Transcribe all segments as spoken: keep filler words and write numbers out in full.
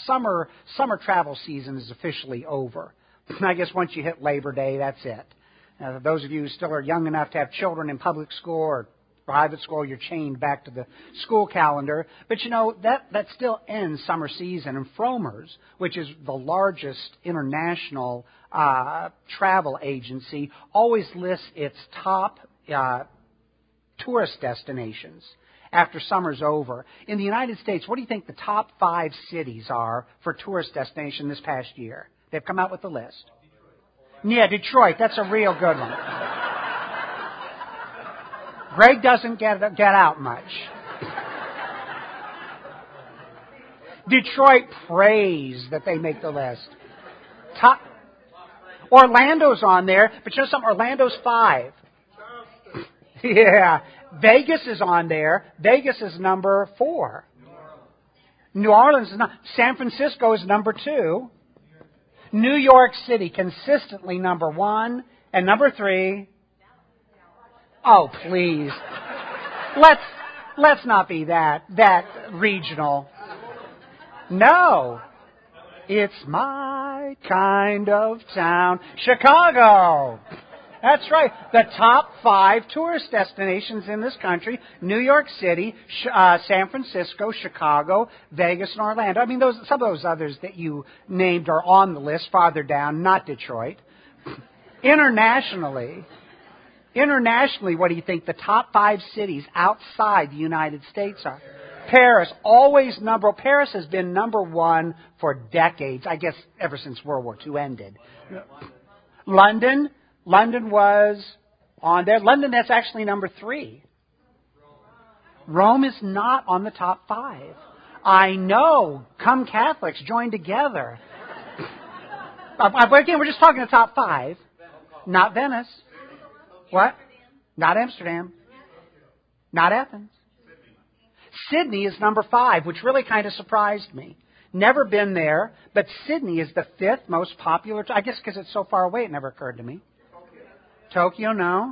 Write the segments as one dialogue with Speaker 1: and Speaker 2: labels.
Speaker 1: summer summer travel season is officially over. I guess once you hit Labor Day, that's it. Now, those of you who still are young enough to have children in public school or private school, you're chained back to the school calendar. But, you know, that, that still ends summer season. And Frommer's, which is the largest international uh, travel agency, always lists its top uh, tourist destinations after summer's over. In the United States, what do you think the top five cities are for tourist destination this past year? They've come out with the list. Yeah, Detroit. That's a real good one. Greg doesn't get get out much. Detroit prays that they make the list. Top, Orlando's on there, but you know something? Orlando's five. Yeah. Vegas is on there. Vegas is number four. New Orleans is not. San Francisco is number two. New York City consistently number one. And number three. Oh, please. Let's let's not be that that regional. No. It's my kind of town. Chicago. That's right. The top five tourist destinations in this country: New York City, uh, San Francisco, Chicago, Vegas, and Orlando. I mean, those some of those others that you named are on the list farther down, not Detroit. Internationally, internationally, what do you think the top five cities outside the United States are? Paris, always number. Paris has been number one for decades. I guess ever since World War Two ended. London. London was on there. London, that's actually number three. Rome is not on the top five. I know. Come Catholics, join together. But again, we're just talking the top five. Not Venice. What? Not Amsterdam. Not Athens. Sydney is number five, which really kind of surprised me. Never been there, but Sydney is the fifth most popular. I guess because it's so far away, it never occurred to me. Tokyo, no.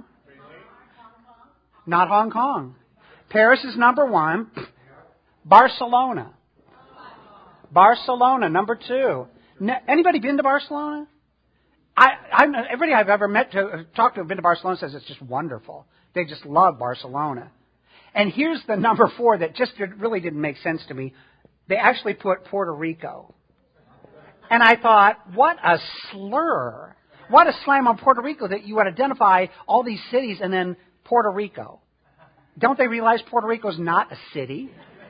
Speaker 1: Not Hong Kong. Paris is number one. Barcelona. Barcelona, number two. Anybody been to Barcelona? I, I'm, everybody I've ever met to talked to have been to Barcelona says it's just wonderful. They just love Barcelona. And here's the number four that just really didn't make sense to me. They actually put Puerto Rico. And I thought, what a slur. What a slam on Puerto Rico that you would identify all these cities and then Puerto Rico. Don't they realize Puerto Rico is not a city?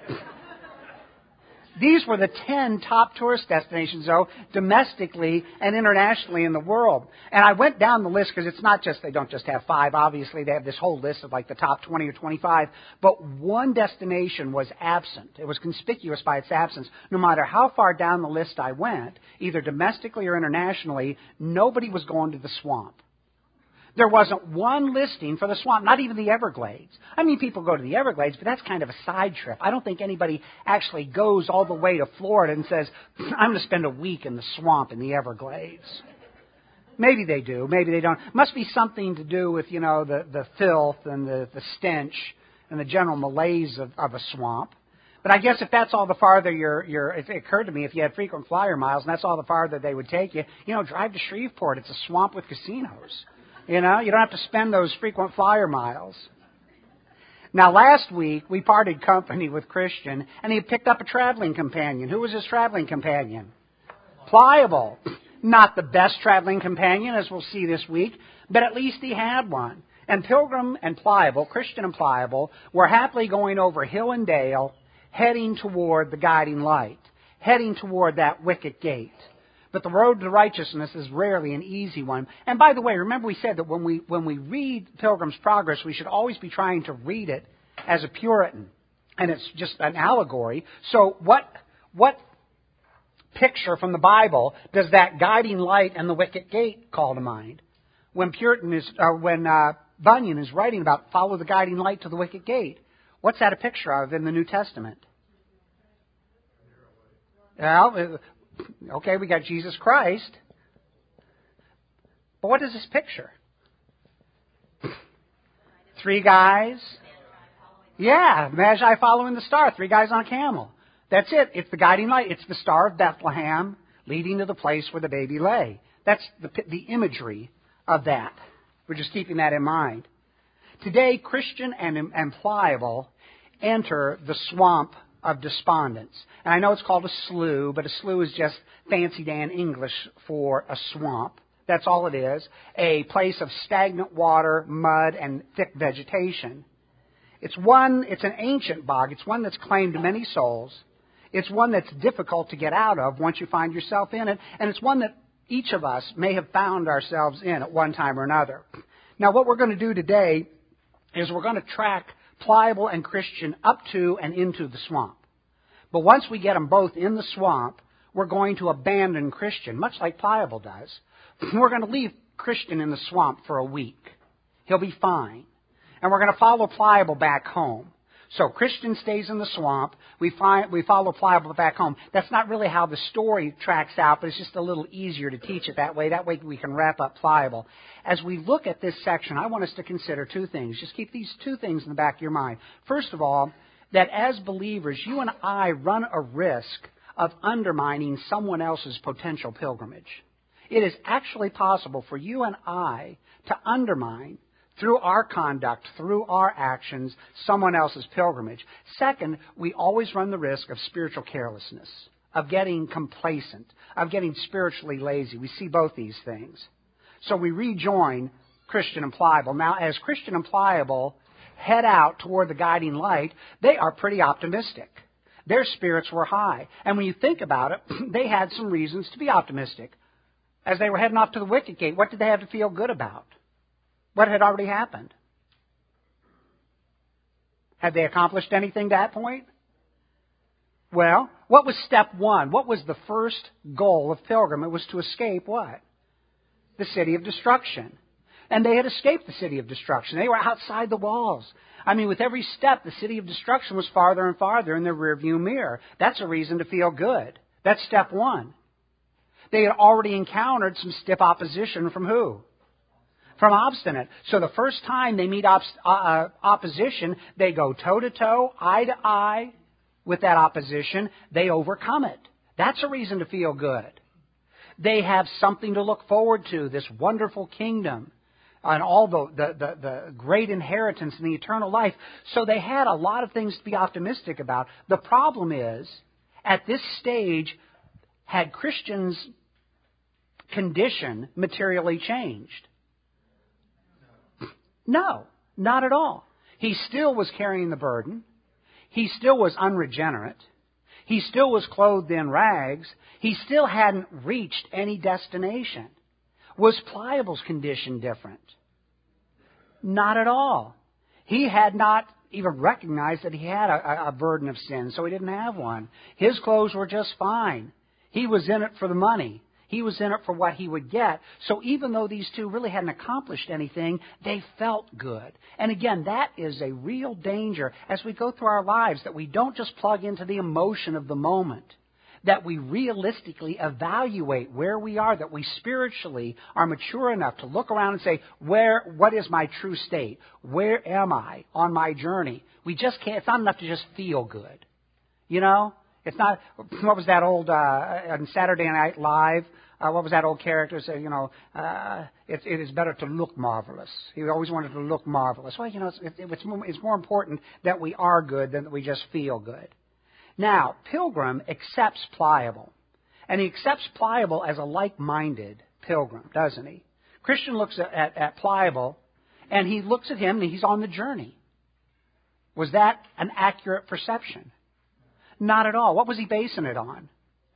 Speaker 1: These were the ten top tourist destinations, though, domestically and internationally in the world. And I went down the list because it's not just, they don't just have five. Obviously, they have this whole list of like the top twenty or twenty-five. But one destination was absent. It was conspicuous by its absence. No matter how far down the list I went, either domestically or internationally, nobody was going to the swamp. There wasn't one listing for the swamp, not even the Everglades. I mean, people go to the Everglades, but that's kind of a side trip. I don't think anybody actually goes all the way to Florida and says, I'm going to spend a week in the swamp in the Everglades. Maybe they do. Maybe they don't. Must be something to do with, you know, the, the filth and the, the stench and the general malaise of, of a swamp. But I guess if that's all the farther you're, you're, it occurred to me, if you had frequent flyer miles and that's all the farther they would take you, you know, drive to Shreveport. It's a swamp with casinos. You know, you don't have to spend those frequent flyer miles. Now, last week, we parted company with Christian, and he picked up a traveling companion. Who was his traveling companion? Pliable. Not the best traveling companion, as we'll see this week, but at least he had one. And Pilgrim and Pliable, Christian and Pliable, were happily going over hill and dale, heading toward the guiding light, heading toward that wicket gate. But the road to righteousness is rarely an easy one. And by the way, remember we said that when we when we read Pilgrim's Progress, we should always be trying to read it as a Puritan. And it's just an allegory. So what what picture from the Bible does that guiding light and the wicket gate call to mind? When Puritan is, or when uh, Bunyan is writing about follow the guiding light to the wicket gate, what's that a picture of in the New Testament? Well, okay, we got Jesus Christ. But what is this picture? Three guys. Yeah, Magi following the star. Three guys on a camel. That's it. It's the guiding light. It's the Star of Bethlehem leading to the place where the baby lay. That's the, the imagery of that. We're just keeping that in mind. Today, Christian and, and Pliable enter the swamp of despondence. And I know it's called a slough, but a slough is just fancy Dan English for a swamp. That's all it is. A place of stagnant water, mud, and thick vegetation. It's one, it's an ancient bog. It's one that's claimed many souls. It's one that's difficult to get out of once you find yourself in it. And it's one that each of us may have found ourselves in at one time or another. Now, what we're going to do today is we're going to track Pliable and Christian up to and into the swamp. But once we get them both in the swamp, we're going to abandon Christian, much like Pliable does. We're going to leave Christian in the swamp for a week. He'll be fine. And we're going to follow Pliable back home. So Christian stays in the swamp. We find, we follow Pliable back home. That's not really how the story tracks out, but it's just a little easier to teach it that way. That way we can wrap up Pliable. As we look at this section, I want us to consider two things. Just keep these two things in the back of your mind. First of all, that as believers, you and I run a risk of undermining someone else's potential pilgrimage. It is actually possible for you and I to undermine, through our conduct, through our actions, someone else's pilgrimage. Second, we always run the risk of spiritual carelessness, of getting complacent, of getting spiritually lazy. We see both these things. So we rejoin Christian and Pliable. Now, as Christian and Pliable head out toward the guiding light, they are pretty optimistic. Their spirits were high. And when you think about it, they had some reasons to be optimistic. As they were heading off to the wicket gate, what did they have to feel good about? What had already happened? Had they accomplished anything to that point? Well, what was step one? What was the first goal of pilgrim? It was to escape what? The city of destruction. And they had escaped the city of destruction. They were outside the walls. I mean, with every step, the city of destruction was farther and farther in their rearview mirror. That's a reason to feel good. That's step one. They had already encountered some stiff opposition from who? From obstinate. So the first time they meet op- uh, opposition, they go toe-to-toe, eye-to-eye with that opposition. They overcome it. That's a reason to feel good. They have something to look forward to, this wonderful kingdom and all the, the, the, the great inheritance and the eternal life. So they had a lot of things to be optimistic about. The problem is, at this stage, had Christians' condition materially changed? No, not at all. He still was carrying the burden. He still was unregenerate. He still was clothed in rags. He still hadn't reached any destination. Was Pliable's condition different? Not at all. He had not even recognized that he had a, a burden of sin, so he didn't have one. His clothes were just fine. He was in it for the money. He was in it for what he would get. So even though these two really hadn't accomplished anything, they felt good. And again, that is a real danger as we go through our lives, that we don't just plug into the emotion of the moment, that we realistically evaluate where we are, that we spiritually are mature enough to look around and say, where, what is my true state? Where am I on my journey? We just can't, it's not enough to just feel good. You know? It's not, what was that old, uh, on Saturday Night Live, uh, what was that old character say, you know, uh, it, it is better to look marvelous. He always wanted to look marvelous. Well, you know, it's, it, it's, more, it's more important that we are good than that we just feel good. Now, Pilgrim accepts Pliable. And he accepts Pliable as a like-minded pilgrim, doesn't he? Christian looks at, at, at Pliable, and he looks at him, and he's on the journey. Was that an accurate perception? Not at all. What was he basing it on?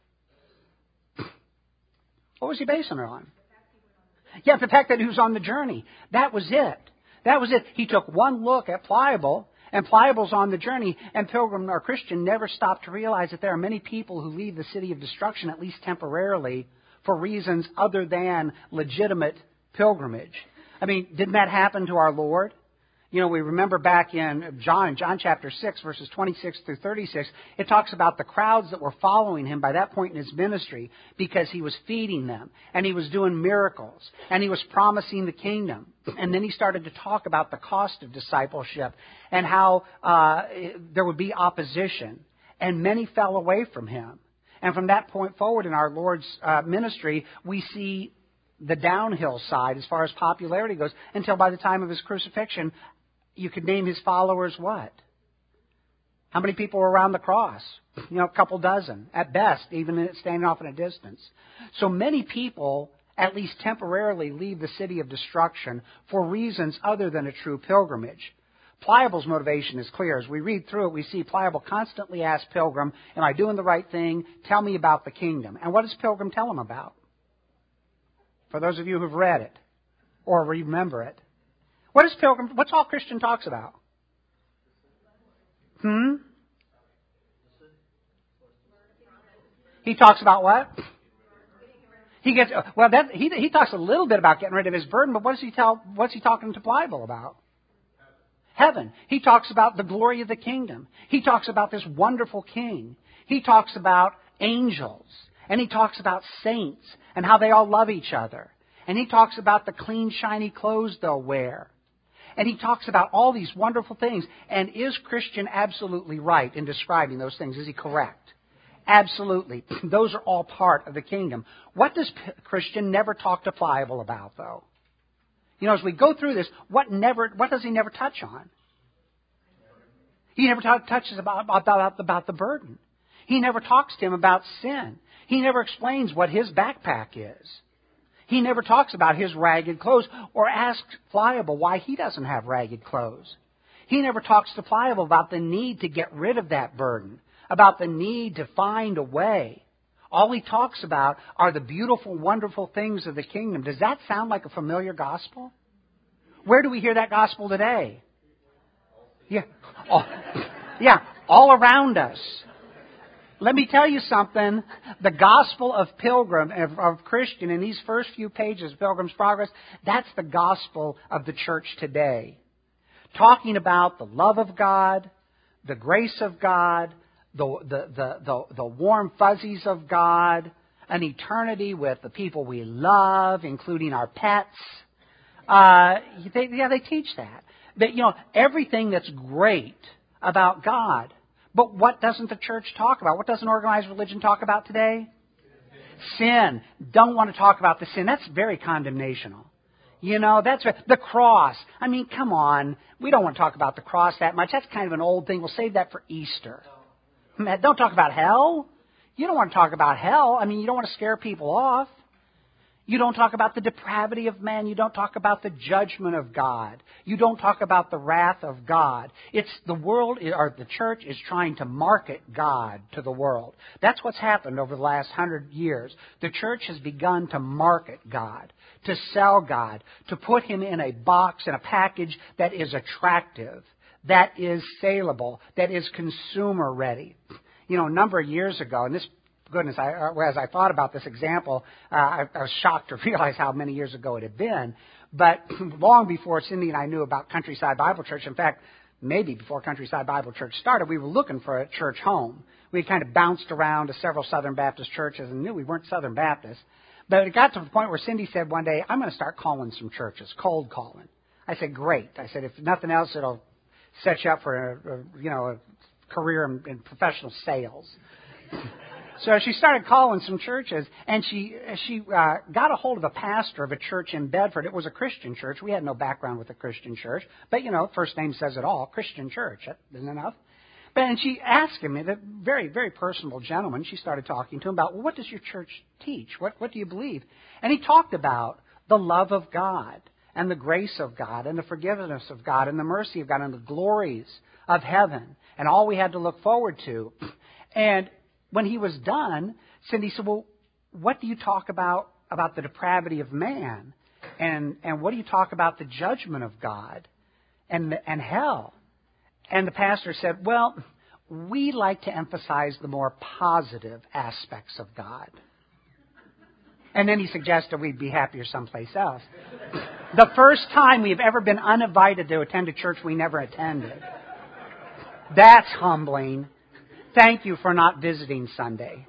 Speaker 1: What was he basing it on? Yeah, the fact that he was on the journey. That was it. That was it. He took one look at Pliable, and Pliable's on the journey, and Pilgrim or Christian never stopped to realize that there are many people who leave the city of destruction, at least temporarily, for reasons other than legitimate pilgrimage. I mean, didn't that happen to our Lord? You know, we remember back in John, John chapter six, verses twenty-six through thirty-six, it talks about the crowds that were following him by that point in his ministry because he was feeding them, and he was doing miracles, and he was promising the kingdom. And then he started to talk about the cost of discipleship and how uh, there would be opposition. and many fell away from him. And from that point forward in our Lord's uh, ministry, we see the downhill side as far as popularity goes, until by the time of his crucifixion, you could name his followers what? How many people were around the cross? You know, a couple dozen, at best, even standing off in a distance. So many people, at least temporarily, leave the city of destruction for reasons other than a true pilgrimage. Pliable's motivation is clear. As we read through it, we see Pliable constantly ask Pilgrim, am I doing the right thing? Tell me about the kingdom. And what does Pilgrim tell him about? For those of you who've read it or remember it. What is Pilgrim, what's all Christian talks about? Hmm? He talks about what? He gets, well, that, he, he talks a little bit about getting rid of his burden, but what does he tell, what's he talking to Pliable about? Heaven. He talks about the glory of the kingdom. He talks about this wonderful king. He talks about angels. And he talks about saints and how they all love each other. And he talks about the clean, shiny clothes they'll wear. And he talks about all these wonderful things. And is Christian absolutely right in describing those things? Is he correct? Absolutely. Those are all part of the kingdom. What does Christian never talk to Pliable about, though? You know, as we go through this, what never, what does he never touch on? He never t- touches about, about, about the burden. He never talks to him about sin. He never explains what his backpack is. He never talks about his ragged clothes or asks Pliable why he doesn't have ragged clothes. He never talks to Pliable about the need to get rid of that burden, about the need to find a way. All he talks about are the beautiful, wonderful things of the kingdom. Does that sound like a familiar gospel? Where do we hear that gospel today? Yeah, all, yeah, all around us. Let me tell you something. The gospel of Pilgrim, of, of Christian, in these first few pages of Pilgrim's Progress, that's the gospel of the church today. Talking about the love of God, the grace of God, the, the, the, the, the warm fuzzies of God, an eternity with the people we love, including our pets. Uh, they, yeah, they teach that. That, you know, everything that's great about God. But what doesn't the church talk about? What doesn't organized religion talk about today? Sin. Don't want to talk about the sin. That's very condemnational. You know, that's right. The cross. I mean, come on. We don't want to talk about the cross that much. That's kind of an old thing. We'll save that for Easter. Don't talk about hell. You don't want to talk about hell. I mean, you don't want to scare people off. You don't talk about the depravity of man. You don't talk about the judgment of God. You don't talk about the wrath of God. It's the world, or the church is trying to market God to the world. That's what's happened over the last hundred years. The church has begun to market God, to sell God, to put Him in a box, in a package that is attractive, that is saleable, that is consumer ready. You know, a number of years ago, and this Goodness, I, as I thought about this example, uh, I, I was shocked to realize how many years ago it had been. But long before Cindy and I knew about Countryside Bible Church, in fact, maybe before Countryside Bible Church started, we were looking for a church home. We had kind of bounced around to several Southern Baptist churches and knew we weren't Southern Baptists. But it got to the point where Cindy said one day, I'm going to start calling some churches, cold calling. I said, great. I said, if nothing else, it'll set you up for a, a you know, a career in, in professional sales. So she started calling some churches, and she she uh, got a hold of a pastor of a church in Bedford. It was a Christian church. We had no background with a Christian church, but, you know, first name says it all, Christian church. That isn't enough. But and she asked him, a very, very personable gentleman, she started talking to him about, well, what does your church teach? What, what do you believe? And he talked about the love of God and the grace of God and the forgiveness of God and the mercy of God and the glories of heaven and all we had to look forward to. And when he was done, Cindy said, well, what do you talk about about the depravity of man? And and what do you talk about the judgment of God and and hell? And the pastor said, well, we like to emphasize the more positive aspects of God. And then he suggested we'd be happier someplace else. The first time we've ever been uninvited to attend a church we never attended. That's humbling. Thank you for not visiting Sunday.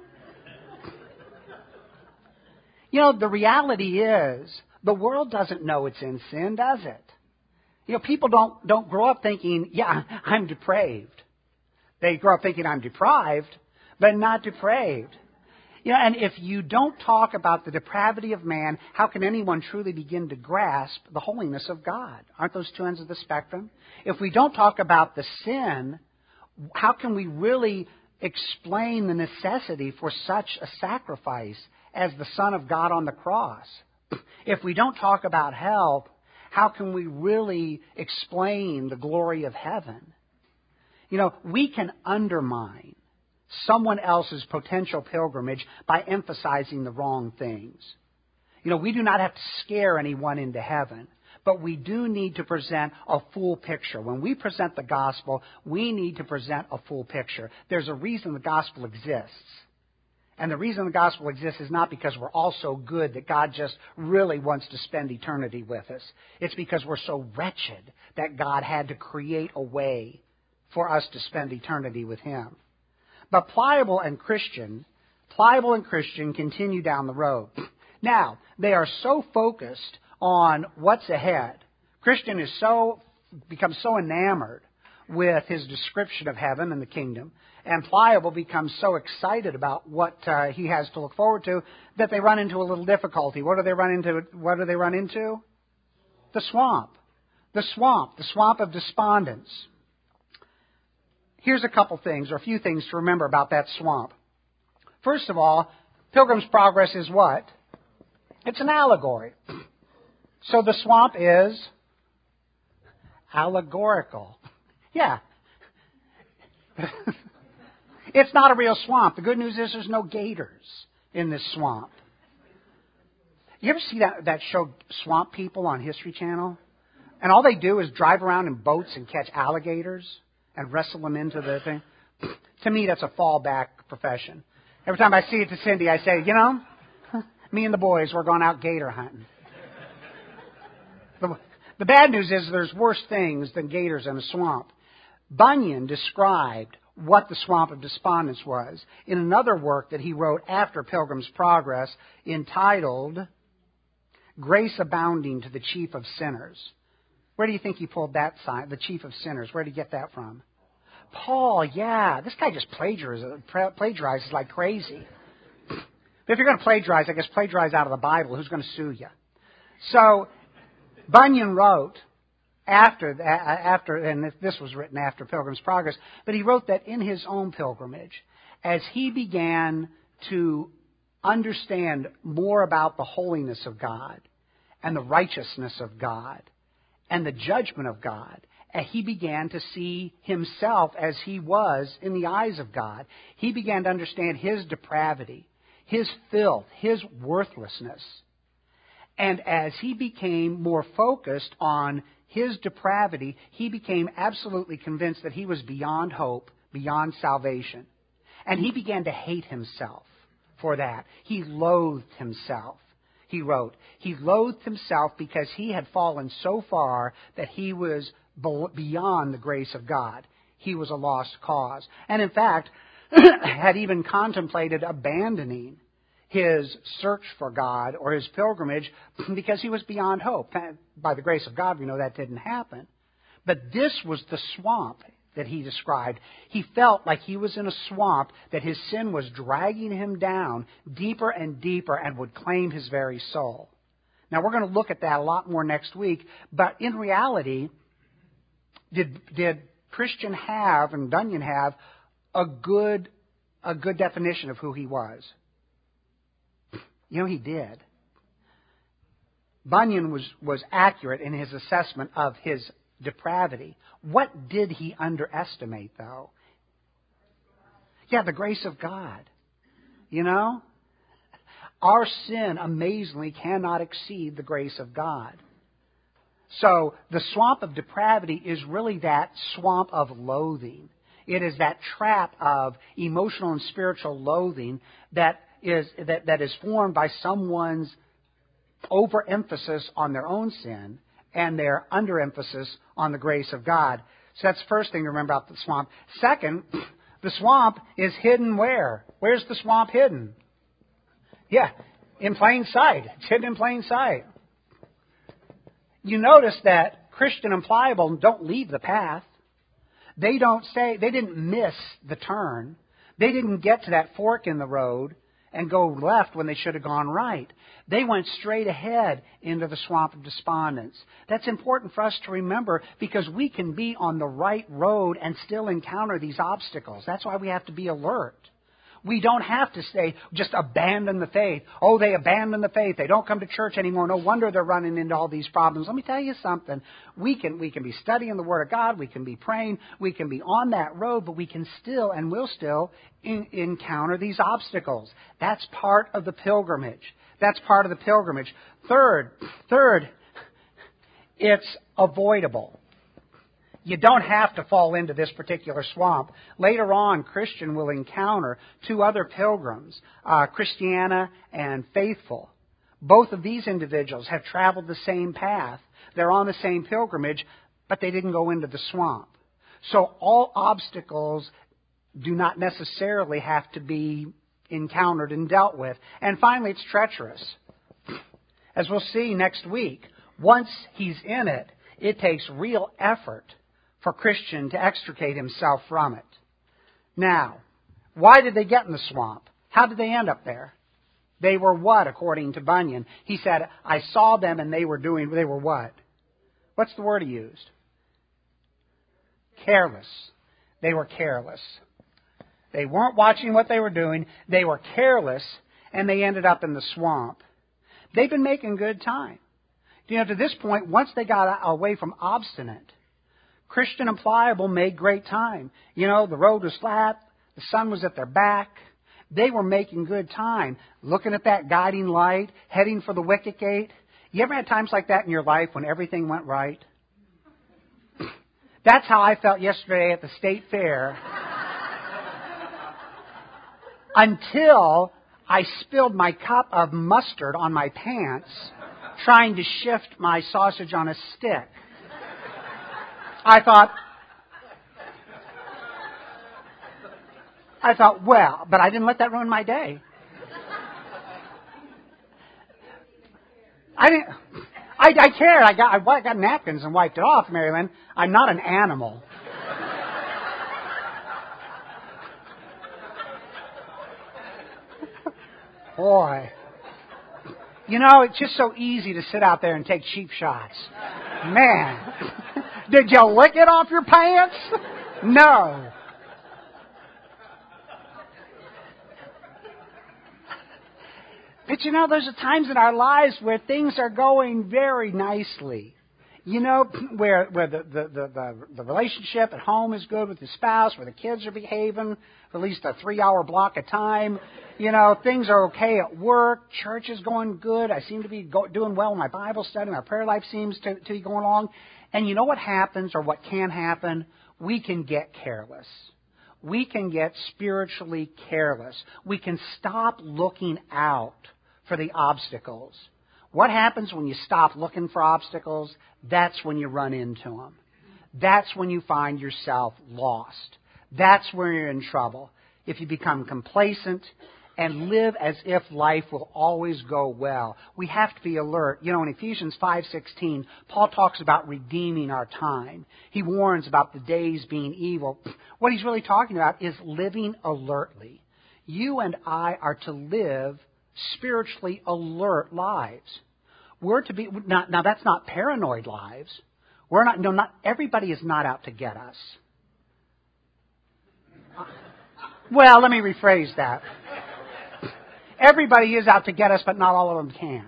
Speaker 1: You know, the reality is, the world doesn't know it's in sin, does it? You know, people don't, don't grow up thinking, yeah, I'm depraved. They grow up thinking I'm deprived, but not depraved. You know, and if you don't talk about the depravity of man, how can anyone truly begin to grasp the holiness of God? Aren't those two ends of the spectrum? If we don't talk about the sin, how can we really explain the necessity for such a sacrifice as the Son of God on the cross? If we don't talk about hell, how can we really explain the glory of heaven? You know, we can undermine someone else's potential pilgrimage by emphasizing the wrong things. You know, we do not have to scare anyone into heaven, but we do need to present a full picture. When we present the gospel, we need to present a full picture. There's a reason the gospel exists. And the reason the gospel exists is not because we're all so good that God just really wants to spend eternity with us. It's because we're so wretched that God had to create a way for us to spend eternity with Him. But Pliable and Christian, Pliable and Christian continue down the road. Now, they are so focused on what's ahead. Christian is so becomes so enamored with his description of heaven and the kingdom, and Pliable becomes so excited about what uh, he has to look forward to that they run into a little difficulty. What do they run into? What do they run into? The swamp. The swamp. The swamp of despondence. Here's a couple things, or a few things to remember about that swamp. First of all, Pilgrim's Progress is what? It's an allegory. So the swamp is allegorical. Yeah. It's not a real swamp. The good news is there's no gators in this swamp. You ever see that, that show Swamp People on History Channel? And all they do is drive around in boats and catch alligators and wrestle them into the thing. To me, that's a fallback profession. Every time I see it to Cindy, I say, you know, me and the boys, we're going out gator hunting. The, the bad news is there's worse things than gators in a swamp. Bunyan described what the swamp of despondence was in another work that he wrote after Pilgrim's Progress entitled Grace Abounding to the Chief of Sinners. Where do you think he pulled that sign, the chief of sinners? Where did he get that from? Paul, yeah. This guy just plagiarizes, plagiarizes like crazy. But if you're going to plagiarize, I guess plagiarize out of the Bible. Who's going to sue you? So Bunyan wrote after, after, and this was written after Pilgrim's Progress, but he wrote that in his own pilgrimage, as he began to understand more about the holiness of God and the righteousness of God, and the judgment of God, and he began to see himself as he was in the eyes of God. He began to understand his depravity, his filth, his worthlessness. And as he became more focused on his depravity, he became absolutely convinced that he was beyond hope, beyond salvation. And he began to hate himself for that. He loathed himself. He wrote, he loathed himself because he had fallen so far that he was beyond the grace of God. He was a lost cause. And in fact, had even contemplated abandoning his search for God or his pilgrimage because he was beyond hope. By the grace of God, we know that didn't happen. But this was the swamp that he described. He felt like he was in a swamp, that his sin was dragging him down deeper and deeper and would claim his very soul. Now, we're going to look at that a lot more next week, but in reality, did, did Christian have and Bunyan have a good, a good definition of who he was? You know, he did. Bunyan was, was accurate in his assessment of his depravity. What did he underestimate, though? Yeah, the grace of God. You know? Our sin, amazingly, cannot exceed the grace of God. So, the swamp of depravity is really that swamp of loathing. It is that trap of emotional and spiritual loathing that is, that, that is formed by someone's overemphasis on their own sin and their underemphasis on the grace of God. So that's the first thing to remember about the swamp. Second, the swamp is hidden where? Where's the swamp hidden? Yeah, in plain sight. It's hidden in plain sight. You notice that Christian and Pliable don't leave the path. They don't say, they didn't miss the turn. They didn't get to that fork in the road and go left when they should have gone right. They went straight ahead into the swamp of despondence. That's important for us to remember because we can be on the right road and still encounter these obstacles. That's why we have to be alert. We don't have to say, just abandon the faith. Oh, they abandon the faith. They don't come to church anymore. No wonder they're running into all these problems. Let me tell you something. We can, we can be studying the Word of God. We can be praying. We can be on that road, but we can still and will still in, encounter these obstacles. That's part of the pilgrimage. That's part of the pilgrimage. Third, third, it's avoidable. You don't have to fall into this particular swamp. Later on, Christian will encounter two other pilgrims, uh, Christiana and Faithful. Both of these individuals have traveled the same path. They're on the same pilgrimage, but they didn't go into the swamp. So all obstacles do not necessarily have to be encountered and dealt with. And finally, it's treacherous. As we'll see next week, once he's in it, it takes real effort for Christian to extricate himself from it. Now, why did they get in the swamp? How did they end up there? They were what, according to Bunyan? He said, I saw them and they were doing, they were what? What's the word he used? Careless. They were careless. They weren't watching what they were doing. They were careless, and they ended up in the swamp. They've been making good time. You know, to this point, once they got away from obstinate, Christian and Pliable made great time. You know, the road was flat. The sun was at their back. They were making good time, looking at that guiding light, heading for the wicket gate. You ever had times like that in your life when everything went right? That's how I felt yesterday at the state fair. Until I spilled my cup of mustard on my pants trying to shift my sausage on a stick. I thought, I thought, well, but I didn't let that ruin my day. I didn't, I, I cared. I got, I got napkins and wiped it off, Mary Lynn. I'm not an animal. Boy. You know, it's just so easy to sit out there and take cheap shots. Man. Did you lick it off your pants? No. But you know, there's times in our lives where things are going very nicely. You know, where where the, the, the, the, the relationship at home is good with the spouse, where the kids are behaving for at least a three-hour block of time. You know, things are okay at work. Church is going good. I seem to be go, doing well in my Bible study. My prayer life seems to, to be going along. And you know what happens, or what can happen? We can get careless. We can get spiritually careless. We can stop looking out for the obstacles. What happens when you stop looking for obstacles? That's when you run into them. That's when you find yourself lost. That's where you're in trouble. If you become complacent and live as if life will always go well, we have to be alert. You know, in Ephesians five sixteen, Paul talks about redeeming our time. He warns about the days being evil. What he's really talking about is living alertly. You and I are to live spiritually alert lives. We're to be now, now that's not paranoid lives. We're not no not everybody is not out to get us. Well, let me rephrase that. Everybody is out to get us, but not all of them can.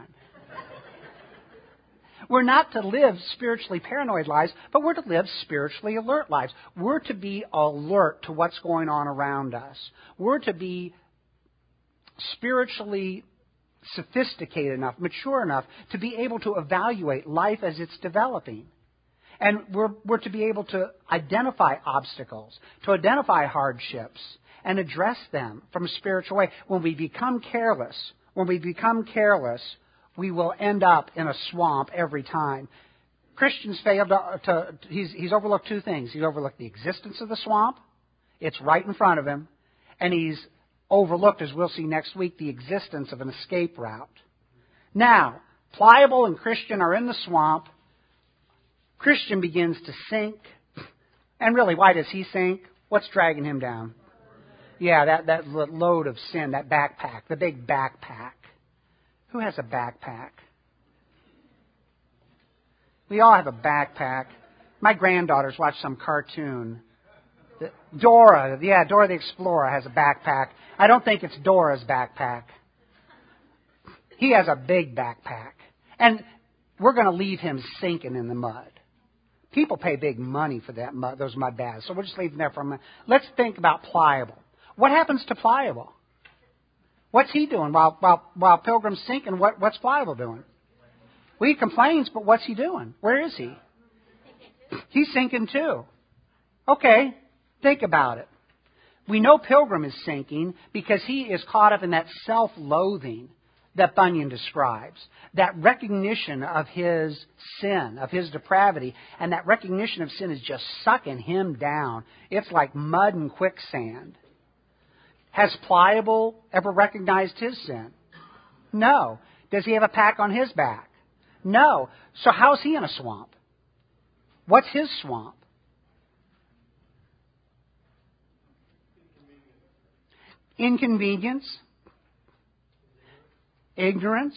Speaker 1: We're not to live spiritually paranoid lives, but we're to live spiritually alert lives. We're to be alert to what's going on around us. We're to be spiritually sophisticated enough, mature enough to be able to evaluate life as it's developing. And we're, we're to be able to identify obstacles, to identify hardships, and address them from a spiritual way. When we become careless, when we become careless, we will end up in a swamp every time. Christians fail to, to he's, he's overlooked two things. He's overlooked the existence of the swamp. It's right in front of him. And he's overlooked, as we'll see next week, the existence of an escape route. Now, Pliable and Christian are in the swamp. Christian begins to sink. And really, why does he sink? What's dragging him down? Yeah, that, that load of sin, that backpack, the big backpack. Who has a backpack? We all have a backpack. My granddaughters watch some cartoon. Dora, yeah, Dora the Explorer has a backpack. I don't think it's Dora's backpack. He has a big backpack. And we're going to leave him sinking in the mud. People pay big money for that mud, those mud baths. So we'll just leave him there for a minute. Let's think about Pliable. What happens to Pliable? What's he doing while while while Pilgrim's sinking? What what's Pliable doing? Well, he complains, but what's he doing? Where is he? He's sinking too. Okay, think about it. We know Pilgrim is sinking because he is caught up in that self-loathing that Bunyan describes. That recognition of his sin, of his depravity, and that recognition of sin is just sucking him down. It's like mud and quicksand. Has Pliable ever recognized his sin? No. Does he have a pack on his back? No. So how's he in a swamp? What's his swamp? Inconvenience. Ignorance.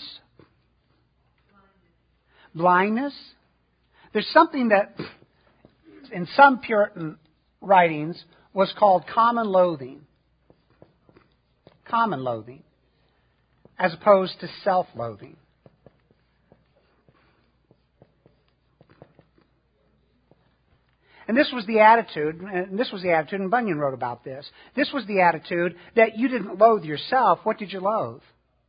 Speaker 1: Blindness. There's something that in some Puritan writings was called common loathing. Common loathing, as opposed to self-loathing. And this was the attitude, and this was the attitude, and Bunyan wrote about this. This was the attitude that you didn't loathe yourself. What did you loathe?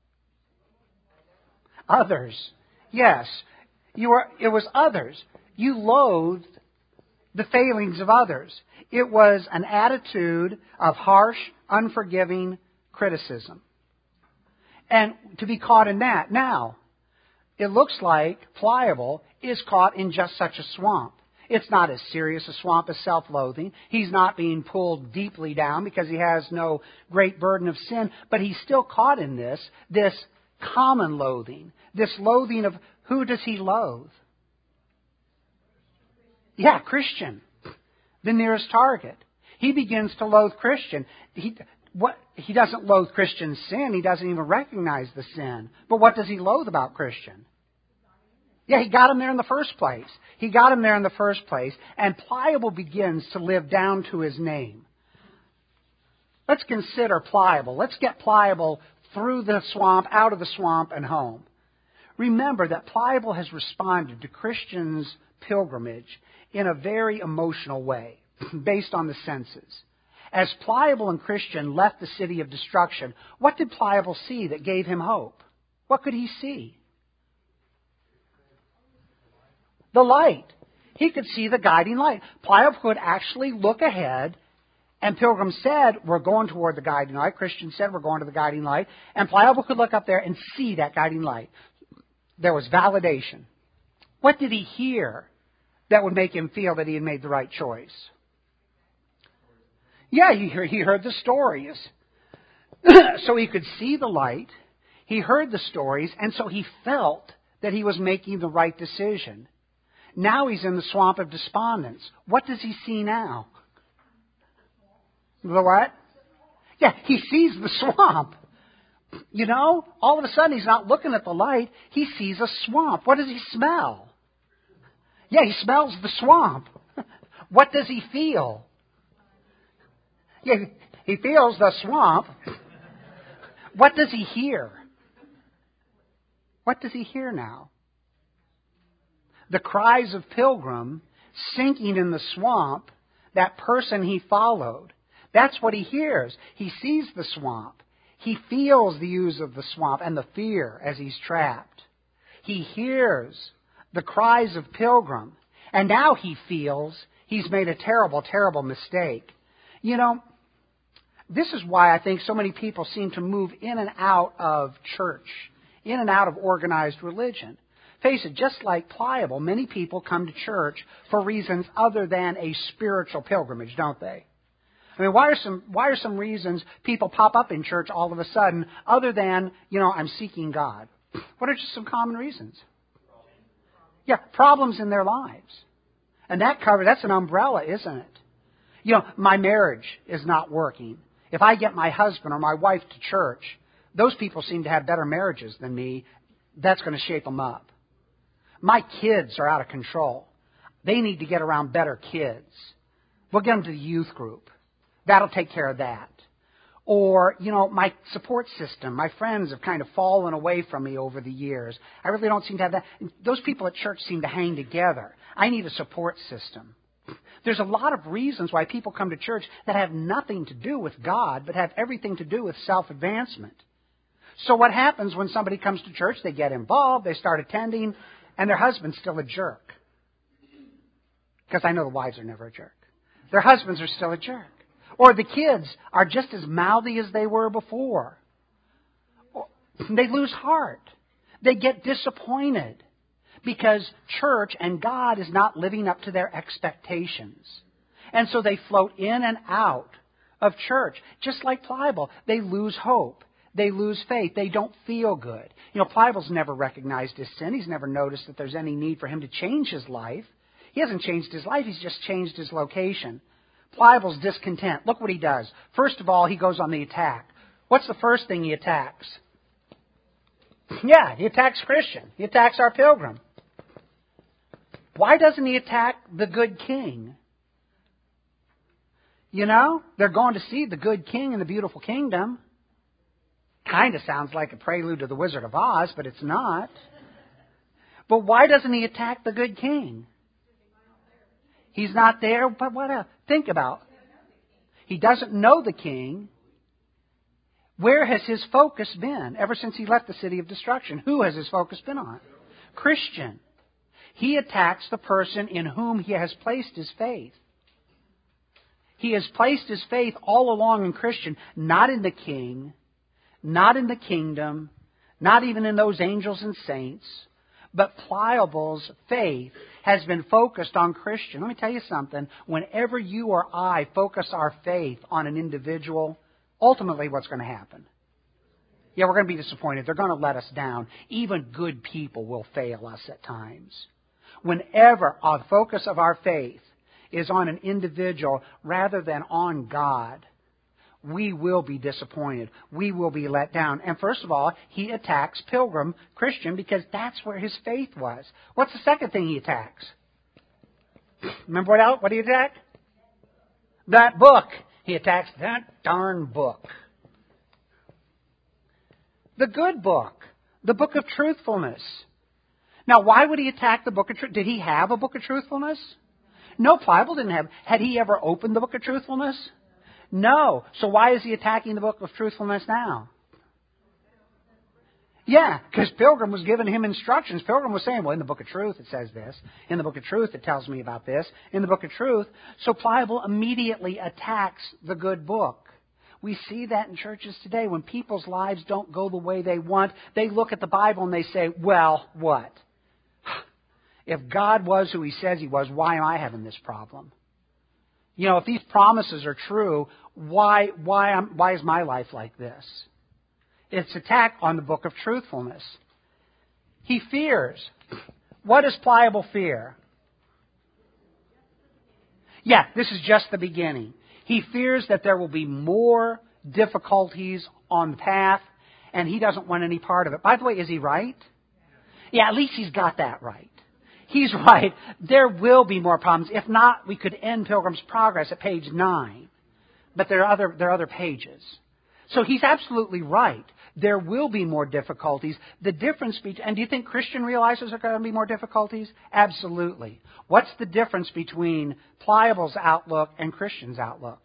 Speaker 1: Others. Yes. You were, it was others. You loathed the failings of others. It was an attitude of harsh, unforgiving criticism. And to be caught in that. Now, it looks like Pliable is caught in just such a swamp. It's not as serious a swamp as self-loathing. He's not being pulled deeply down because he has no great burden of sin, but he's still caught in this, this common loathing, this loathing of who does he loathe? Yeah, Christian, the nearest target. He begins to loathe Christian. He, what, he doesn't loathe Christian's sin. He doesn't even recognize the sin. But what does he loathe about Christian? Yeah, he got him there in the first place. He got him there in the first place. And Pliable begins to live down to his name. Let's consider Pliable. Let's get Pliable through the swamp, out of the swamp, and home. Remember that Pliable has responded to Christian's pilgrimage in a very emotional way, based on the senses. As Pliable and Christian left the city of destruction, what did Pliable see that gave him hope? What could he see? The light. He could see the guiding light. Pliable could actually look ahead, and Pilgrim said, we're going toward the guiding light. Christian said, we're going to the guiding light. And Pliable could look up there and see that guiding light. There was validation. What did he hear that would make him feel that he had made the right choice? Yeah, he heard, he heard the stories. So he could see the light. He heard the stories, and so he felt that he was making the right decision. Now he's in the swamp of despondence. What does he see now? The what? Yeah, he sees the swamp. You know, all of a sudden he's not looking at the light. He sees a swamp. What does he smell? Yeah, he smells the swamp. What does he feel? Yeah, he feels the swamp. What does he hear? What does he hear now? The cries of Pilgrim sinking in the swamp, that person he followed. That's what he hears. He sees the swamp. He feels the ooze of the swamp and the fear as he's trapped. He hears the cries of Pilgrim. And now he feels he's made a terrible, terrible mistake. You know, this is why I think so many people seem to move in and out of church, in and out of organized religion. Face it, just like Pliable, many people come to church for reasons other than a spiritual pilgrimage, don't they? I mean, why are some why are some reasons people pop up in church all of a sudden other than, you know, I'm seeking God? What are just some common reasons? Yeah, problems in their lives. And that covers, that's an umbrella, isn't it? You know, my marriage is not working. If I get my husband or my wife to church, those people seem to have better marriages than me. That's going to shape them up. My kids are out of control. They need to get around better kids. We'll get them to the youth group. That'll take care of that. Or, you know, my support system, my friends have kind of fallen away from me over the years. I really don't seem to have that. Those people at church seem to hang together. I need a support system. There's a lot of reasons why people come to church that have nothing to do with God, but have everything to do with self-advancement. So what happens when somebody comes to church? They get involved, they start attending, and their husband's still a jerk. Because I know the wives are never a jerk. Their husbands are still a jerk. Or the kids are just as mouthy as they were before. They lose heart. They get disappointed because church and God is not living up to their expectations. And so they float in and out of church. Just like Pliable, they lose hope. They lose faith. They don't feel good. You know, Pliable's never recognized his sin. He's never noticed that there's any need for him to change his life. He hasn't changed his life. He's just changed his location. Pliable's discontent. Look what he does. First of all, he goes on the attack. What's the first thing he attacks? Yeah, he attacks Christian. He attacks our pilgrim. Why doesn't he attack the good king? You know, they're going to see the good king in the beautiful kingdom. Kind of sounds like a prelude to the Wizard of Oz, but it's not. But why doesn't he attack the good king? He's not there, but what else? Think about it. He doesn't know the king. Where has his focus been ever since he left the city of destruction? Who has his focus been on? Christian. He attacks the person in whom he has placed his faith. He has placed his faith all along in Christian, not in the king, not in the kingdom, not even in those angels and saints. But Pliable's faith has been focused on Christian. Let me tell you something. Whenever you or I focus our faith on an individual, ultimately what's going to happen? Yeah, we're going to be disappointed. They're going to let us down. Even good people will fail us at times. Whenever our focus of our faith is on an individual rather than on God, we will be disappointed. We will be let down. And first of all, he attacks Pilgrim Christian because that's where his faith was. What's the second thing he attacks? Remember what else? What did he attack? That book. He attacks that darn book. The good book. The book of truthfulness. Now, why would he attack the book of truth? Did he have a book of truthfulness? No, Pliable didn't have. Had he ever opened the book of truthfulness? No. So why is he attacking the book of truthfulness now? Yeah, because Pilgrim was giving him instructions. Pilgrim was saying, well, in the book of truth it says this. In the book of truth it tells me about this. In the book of truth. So Pliable immediately attacks the good book. We see that in churches today. When people's lives don't go the way they want, they look at the Bible and they say, well, what? If God was who He says He was, why am I having this problem? You know, if these promises are true, why why am, why is my life like this? It's attack on the book of truthfulness. He fears. What does Pliable fear? Yeah, this is just the beginning. He fears that there will be more difficulties on the path, and he doesn't want any part of it. By the way, is he right? Yeah, at least he's got that right. He's right. There will be more problems. If not, we could end Pilgrim's Progress at page nine. But there are other, there are other pages. So he's absolutely right. There will be more difficulties. The difference between, and do you think Christian realizes there are going to be more difficulties? Absolutely. What's the difference between Pliable's outlook and Christian's outlook?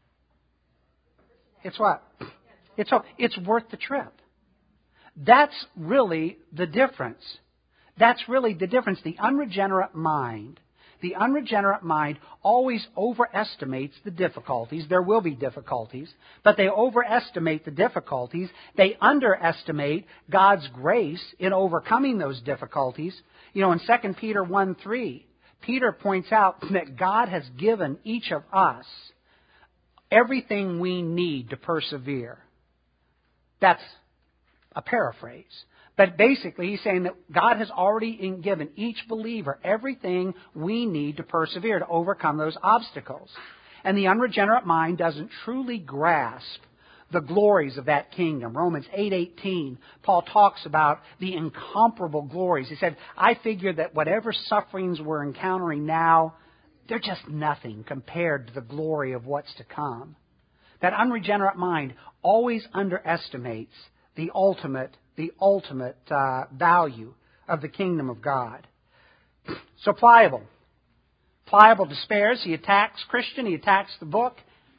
Speaker 1: It's what? It's, it's worth the trip. That's really the difference. That's really the difference. The unregenerate mind, the unregenerate mind always overestimates the difficulties. There will be difficulties, but they overestimate the difficulties. They underestimate God's grace in overcoming those difficulties. You know, in Second Peter one three, Peter points out that God has given each of us everything we need to persevere. That's a paraphrase. But basically, he's saying that God has already given each believer everything we need to persevere, to overcome those obstacles. And the unregenerate mind doesn't truly grasp the glories of that kingdom. Romans eight eighteen, Paul talks about the incomparable glories. He said, I figure that whatever sufferings we're encountering now, they're just nothing compared to the glory of what's to come. That unregenerate mind always underestimates the ultimate, the ultimate uh, value of the kingdom of God. So pliable. Pliable despairs. He attacks Christian. He attacks the book.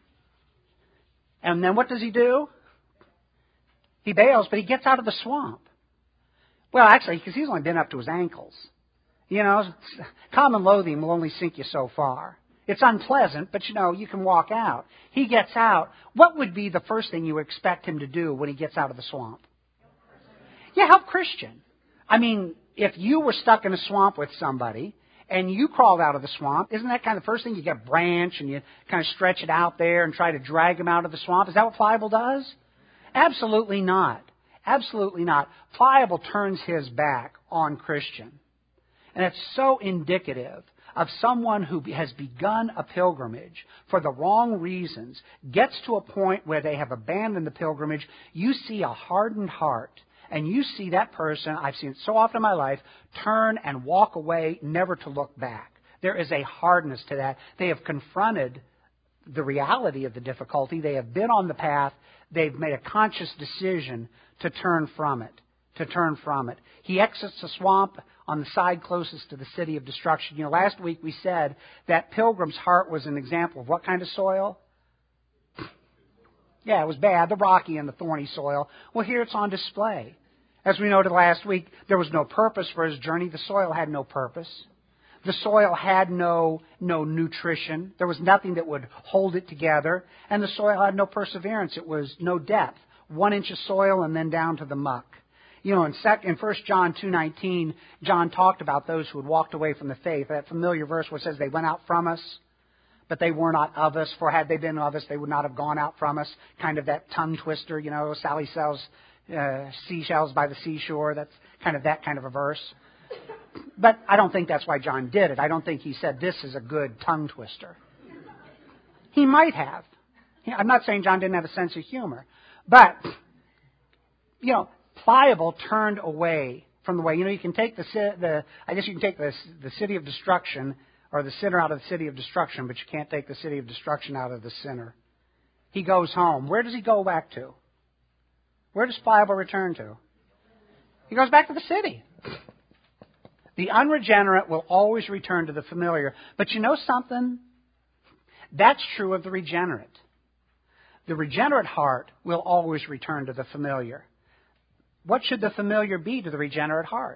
Speaker 1: And then what does he do? He bails, but he gets out of the swamp. Well, actually, because he's only been up to his ankles. You know, common loathing will only sink you so far. It's unpleasant, but you know, you can walk out. He gets out. What would be the first thing you expect him to do when he gets out of the swamp? Yeah, help Christian. I mean, if you were stuck in a swamp with somebody and you crawled out of the swamp, isn't that kind of the first thing? You get a branch and you kind of stretch it out there and try to drag him out of the swamp. Is that what Pliable does? Absolutely not. Absolutely not. Pliable turns his back on Christian. And it's so indicative of someone who has begun a pilgrimage for the wrong reasons, gets to a point where they have abandoned the pilgrimage. You see a hardened heart. And you see that person, I've seen it so often in my life, turn and walk away, never to look back. There is a hardness to that. They have confronted the reality of the difficulty. They have been on the path. They've made a conscious decision to turn from it, to turn from it. He exits the swamp on the side closest to the city of destruction. You know, last week we said that Pilgrim's heart was an example of what kind of soil? Yeah, it was bad, the rocky and the thorny soil. Well, here it's on display. As we noted last week, there was no purpose for his journey. The soil had no purpose. The soil had no, no nutrition. There was nothing that would hold it together. And the soil had no perseverance. It was no depth. One inch of soil and then down to the muck. You know, in, sec- in First John two nineteen, John talked about those who had walked away from the faith. That familiar verse where it says they went out from us, but they were not of us. For had they been of us, they would not have gone out from us. Kind of that tongue twister, you know, Sally sells uh, seashells by the seashore. That's kind of that kind of a verse. But I don't think that's why John did it. I don't think he said this is a good tongue twister. He might have. I'm not saying John didn't have a sense of humor. But, you know, Pliable turned away from the way. You know, you can take the, the I guess you can take the, the city of destruction or the sinner out of the city of destruction, but you can't take the city of destruction out of the sinner. He goes home. Where does he go back to? Where does Pliable return to? He goes back to the city. The unregenerate will always return to the familiar. But you know something? That's true of the regenerate. The regenerate heart will always return to the familiar. What should the familiar be to the regenerate heart?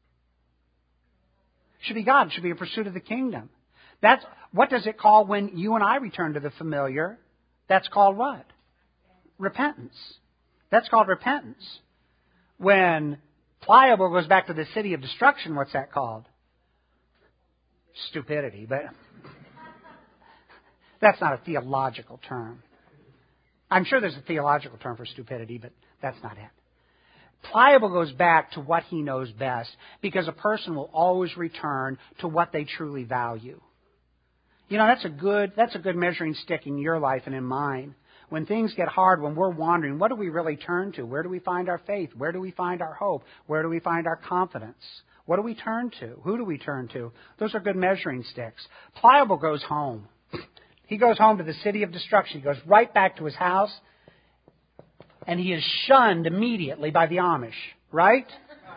Speaker 1: It should be God. It should be a pursuit of the kingdom. That's what does it call when you and I return to the familiar? That's called what? Repentance. That's called repentance. When Pliable goes back to the city of destruction, what's that called? Stupidity. But that's not a theological term. I'm sure there's a theological term for stupidity, but that's not it. Pliable goes back to what he knows best because a person will always return to what they truly value. You know, that's a good, that's a good measuring stick in your life and in mine. When things get hard, when we're wandering, what do we really turn to? Where do we find our faith? Where do we find our hope? Where do we find our confidence? What do we turn to? Who do we turn to? Those are good measuring sticks. Pliable goes home. He goes home to the city of destruction. He goes right back to his house. And he is shunned immediately by the Amish, right?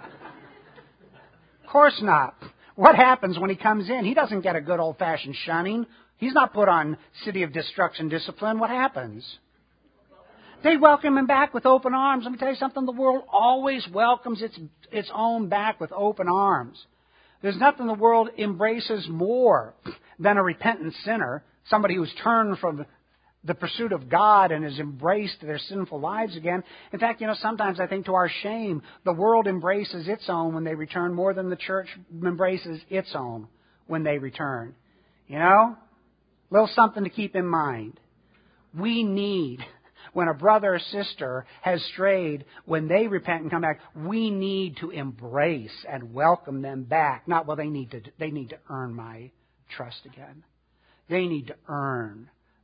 Speaker 1: Of course not. What happens when he comes in? He doesn't get a good old-fashioned shunning. He's not put on city of destruction discipline. What happens? They welcome him back with open arms. Let me tell you something. The world always welcomes its, its own back with open arms. There's nothing the world embraces more than a repentant sinner, somebody who's turned from the pursuit of God and has embraced their sinful lives again. In fact, you know, sometimes I think to our shame, the world embraces its own when they return more than the church embraces its own when they return. You know? A little something to keep in mind. We need, when a brother or sister has strayed, when they repent and come back, we need to embrace and welcome them back. Not, well, they need to, they need to earn my trust again. They need to earn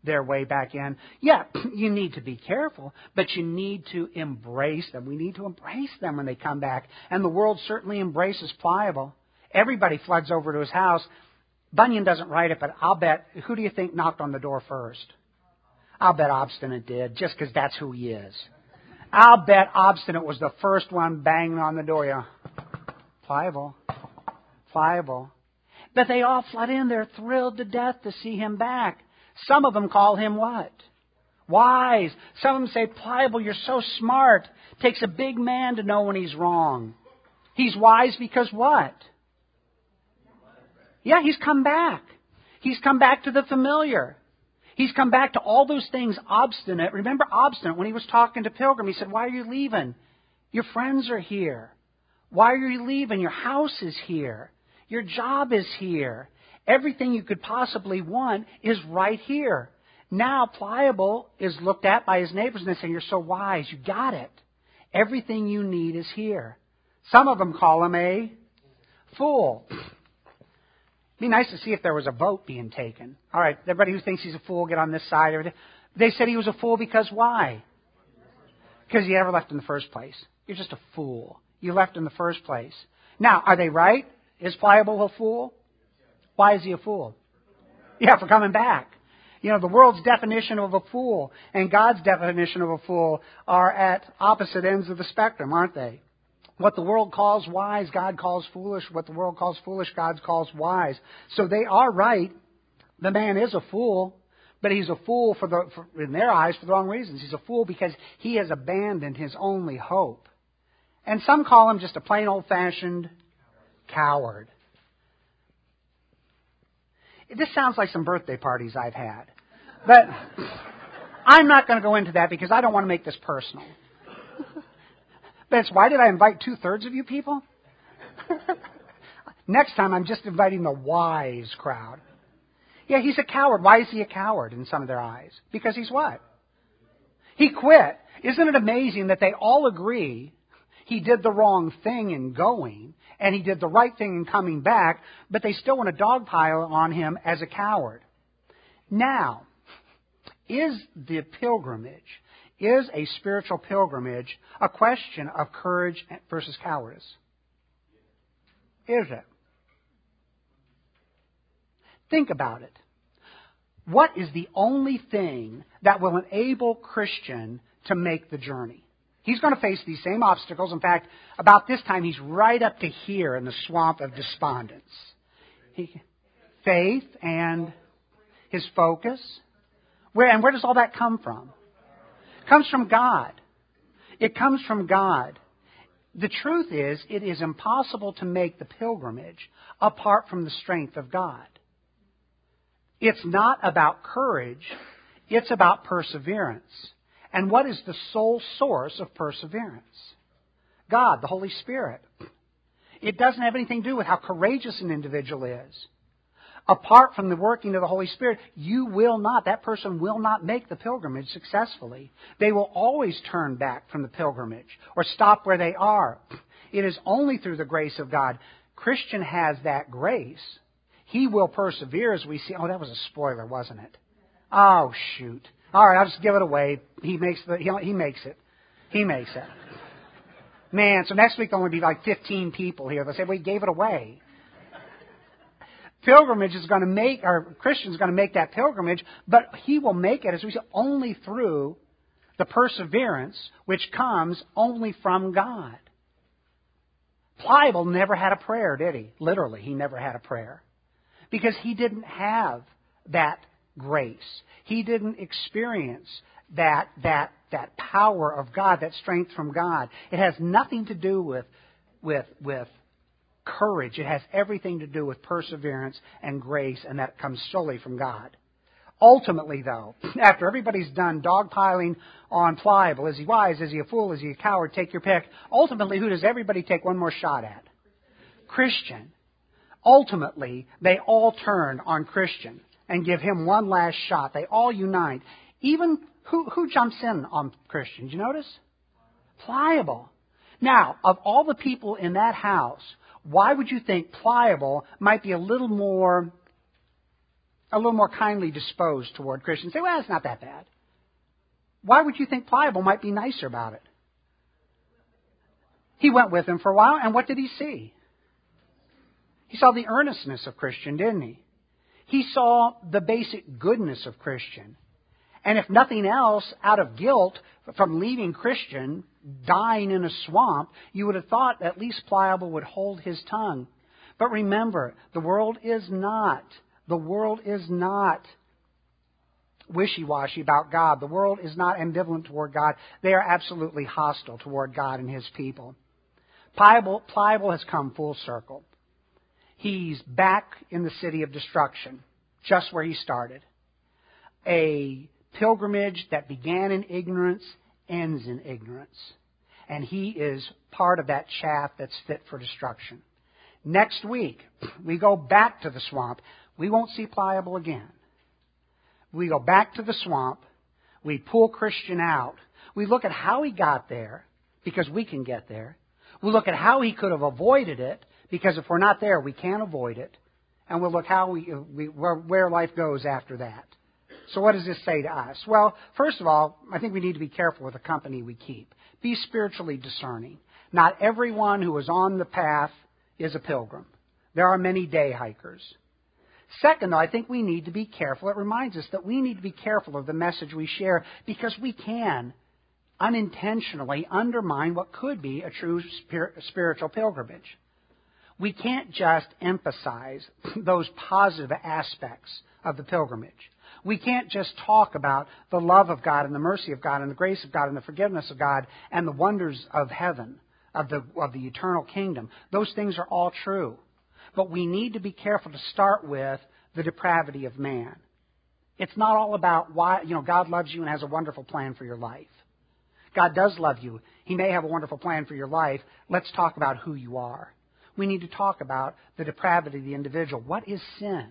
Speaker 1: their way back in. Yeah, you need to be careful, but you need to embrace them. We need to embrace them when they come back. And the world certainly embraces Pliable. Everybody floods over to his house. Bunyan doesn't write it, but I'll bet, who do you think knocked on the door first? I'll bet Obstinate did, just because that's who he is. I'll bet Obstinate was the first one banging on the door. Yeah. Pliable. Pliable. But they all flood in. They're thrilled to death to see him back. Some of them call him what? Wise. Some of them say, Pliable, you're so smart. Takes a big man to know when he's wrong. He's wise because what? Yeah, he's come back. He's come back to the familiar. He's come back to all those things Obstinate. Remember Obstinate, when he was talking to Pilgrim, he said, why are you leaving? Your friends are here. Why are you leaving? Your house is here. Your job is here. Everything you could possibly want is right here. Now Pliable is looked at by his neighbors and they say, you're so wise. You got it. Everything you need is here. Some of them call him a fool. It'd be nice to see if there was a vote being taken. All right, everybody who thinks he's a fool, get on this side. They said he was a fool because why? Because he never left in the first place. You're just a fool. You left in the first place. Now, are they right? Is Pliable a fool? Why is he a fool? Yeah, for coming back. You know, the world's definition of a fool and God's definition of a fool are at opposite ends of the spectrum, aren't they? What the world calls wise, God calls foolish. What the world calls foolish, God calls wise. So they are right. The man is a fool, but he's a fool for the, for, in their eyes for the wrong reasons. He's a fool because he has abandoned his only hope. And some call him just a plain old-fashioned coward. This sounds like some birthday parties I've had. But I'm not going to go into that because I don't want to make this personal. But it's, why did I invite two-thirds of you people? Next time I'm just inviting the wise crowd. Yeah, he's a coward. Why is he a coward in some of their eyes? Because he's what? He quit. Isn't it amazing that they all agree he did the wrong thing in going and he did the right thing in coming back, but they still want to dogpile on him as a coward. Now, is the pilgrimage, is a spiritual pilgrimage a question of courage versus cowardice? Is it? Think about it. What is the only thing that will enable Christian to make the journey? He's going to face these same obstacles. In fact, about this time, he's right up to here in the swamp of despondence. He, faith and his focus. Where, and where does all that come from? It comes from God. It comes from God. The truth is, it is impossible to make the pilgrimage apart from the strength of God. It's not about courage. It's about perseverance. And what is the sole source of perseverance? God, the Holy Spirit. It doesn't have anything to do with how courageous an individual is. Apart from the working of the Holy Spirit, you will not, that person will not make the pilgrimage successfully. They will always turn back from the pilgrimage or stop where they are. It is only through the grace of God. Christian has that grace. He will persevere as we see. Oh, that was a spoiler, wasn't it? Oh, shoot. All right, I'll just give it away. He makes the he, he makes it. He makes it. Man, so next week there'll only be like fifteen people here. They'll say, we gave it away. Pilgrimage is going to make, or Christian is going to make that pilgrimage, but he will make it, as we see, only through the perseverance which comes only from God. Pliable never had a prayer, did he? Literally, he never had a prayer. Because he didn't have that grace. He didn't experience that, that, that power of God, that strength from God. It has nothing to do with, with, with courage. It has everything to do with perseverance and grace, and that comes solely from God. Ultimately, though, after everybody's done dogpiling on Pliable, is he wise, is he a fool, is he a coward, take your pick. Ultimately, who does everybody take one more shot at? Christian. Ultimately, they all turn on Christian and give him one last shot. They all unite. Even, who, who jumps in on Christian? Did you notice? Pliable. Now, of all the people in that house, why would you think Pliable might be a little more a little more kindly disposed toward Christians. Say, well, it's not that bad. Why would you think Pliable might be nicer about it? He went with him for a while, and what did he see? He saw the earnestness of Christian, didn't he? He saw the basic goodness of Christian. And if nothing else, out of guilt from leaving Christian, dying in a swamp, you would have thought at least Pliable would hold his tongue. But remember, the world is not, the world is not wishy-washy about God. The world is not ambivalent toward God. They are absolutely hostile toward God and His people. Pliable, Pliable has come full circle. He's back in the city of destruction, just where he started. A pilgrimage that began in ignorance ends in ignorance. And he is part of that chaff that's fit for destruction. Next week, we go back to the swamp. We won't see Pliable again. We go back to the swamp. We pull Christian out. We look at how he got there, because we can get there. We look at how he could have avoided it, because if we're not there, we can't avoid it. And we'll look how we, we where, where life goes after that. So what does this say to us? Well, first of all, I think we need to be careful with the company we keep. Be spiritually discerning. Not everyone who is on the path is a pilgrim. There are many day hikers. Second, though, I think we need to be careful. It reminds us that we need to be careful of the message we share, because we can unintentionally undermine what could be a true spiritual pilgrimage. We can't just emphasize those positive aspects of the pilgrimage. We can't just talk about the love of God and the mercy of God and the grace of God and the forgiveness of God and the wonders of heaven, of the, of the eternal kingdom. Those things are all true. But we need to be careful to start with the depravity of man. It's not all about why, you know, God loves you and has a wonderful plan for your life. God does love you. He may have a wonderful plan for your life. Let's talk about who you are. We need to talk about the depravity of the individual. What is sin?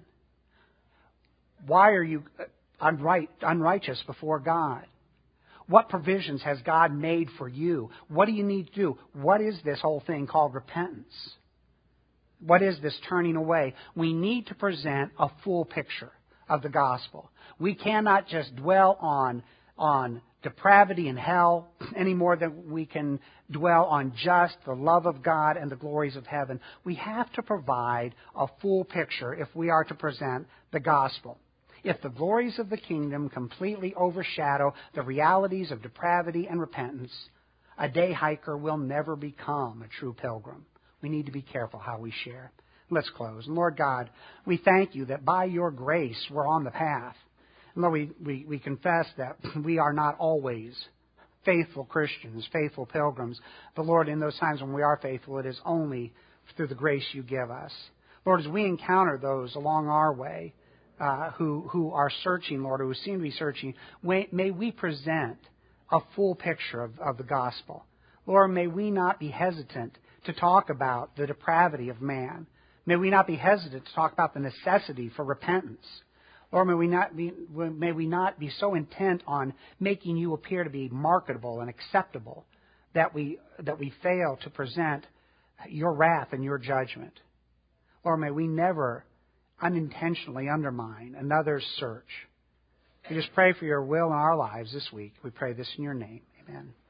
Speaker 1: Why are you unright, unrighteous before God? What provisions has God made for you? What do you need to do? What is this whole thing called repentance? What is this turning away? We need to present a full picture of the gospel. We cannot just dwell on, on depravity and hell any more than we can dwell on just the love of God and the glories of heaven. We have to provide a full picture if we are to present the gospel. If the glories of the kingdom completely overshadow the realities of depravity and repentance, a day hiker will never become a true pilgrim. We need to be careful how we share. Let's close. And Lord God, we thank you that by your grace we're on the path. And Lord, we, we, we confess that we are not always faithful Christians, faithful pilgrims. But Lord, in those times when we are faithful, it is only through the grace you give us. Lord, as we encounter those along our way uh, who, who are searching, Lord, who seem to be searching, may, may we present a full picture of, of the gospel. Lord, may we not be hesitant to talk about the depravity of man. May we not be hesitant to talk about the necessity for repentance. Lord, may we not be, may we not be so intent on making you appear to be marketable and acceptable that we, that we fail to present your wrath and your judgment. Lord, may we never unintentionally undermine another's search. We just pray for your will in our lives this week. We pray this in your name. Amen.